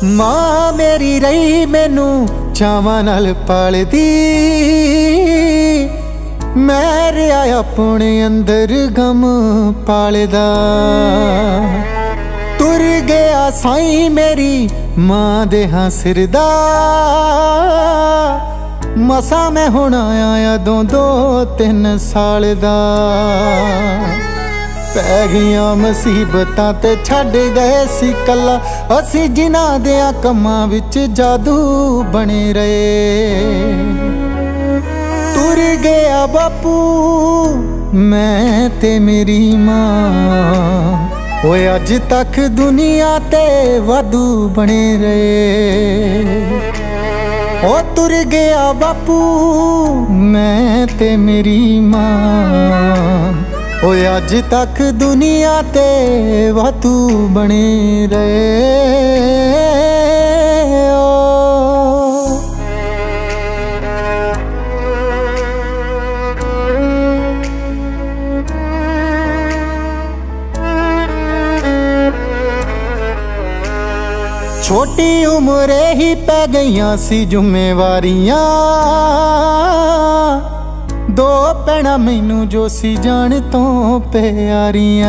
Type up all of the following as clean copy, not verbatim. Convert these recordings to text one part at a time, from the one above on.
मां मेरी रही मैनू चावां नाल पालदी, मैं रहा अपने अंदर गम पालदा। तुर गया साईं मेरी मां दे हां सिरदा, मसा मैं हुण आया दो 2-3 साल दा। पै गईयां मुसीबतां ते छड्ड गए सी कल्ला, असी जिन्हां देयां कम्मां विच जादू बने रहे। तुर गया बापू मैं ते मेरी मां, ओए अज तक दुनिया ते वादू बने रहे। ओ तुर गया बापू मैं ते मेरी मां, ओए अज तक दुनिया ते वादू बने रहे। छोटी उम्रे ही पै गईयां सी जुम्मेवारियां, 2 भैणां मैनू जो सी जान तो प्यारियां।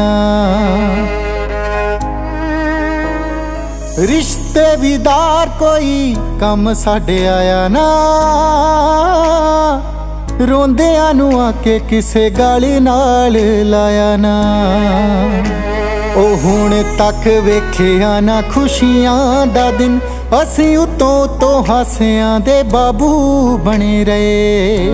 रिश्ते विदार कोई कम साडे आया ना, रोंदियां नू आके किसे गल नाल लाया ना। ओ हुण तक वेखिया ना खुशियां दा दिन, असी उतों उतों हासियां दे बाबू बने रहे।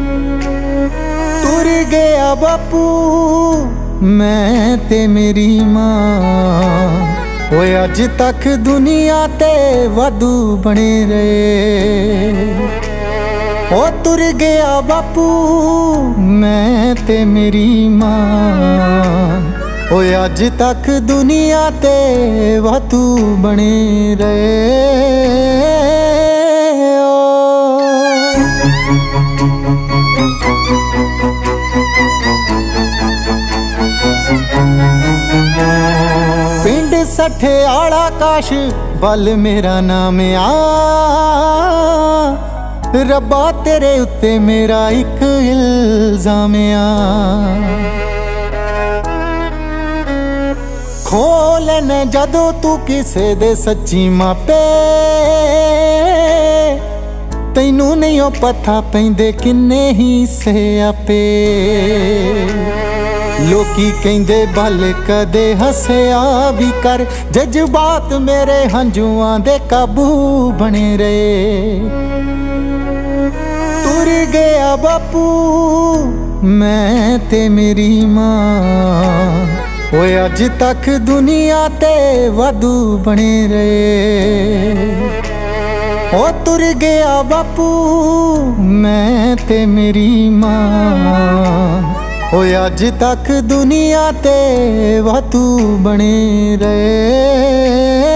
तुर गया बापू मैं ते मेरी मां, ओए अज तक दुनिया ते वादू बने रहे। ओ तुर गया बापू मैं ते मेरी मां, ओए अज तक दुनिया ते वादू बने रहे। पिंड सठे आला काश बल मेरा नाम आ, रब्बा तेरे उत्ते मेरा एक इल्जाम आ। खोलन जदों तू किसे दे सच्ची मापे, तैनू नहीं ओ पता पैंदे किन्ने ही सियापे। लोकी कहंदे बल कदे हसिया भी कर, जज्बात मेरे हंजुआं दे काबू बने रहे। तुर गया बापू मैं ते मेरी मां, ओए अज तक दुनिया ते वादू बने रहे। ओ तुर गया बापू मैं ते मेरी मां, ओए अज तक दुनिया ते वादू बने रहे।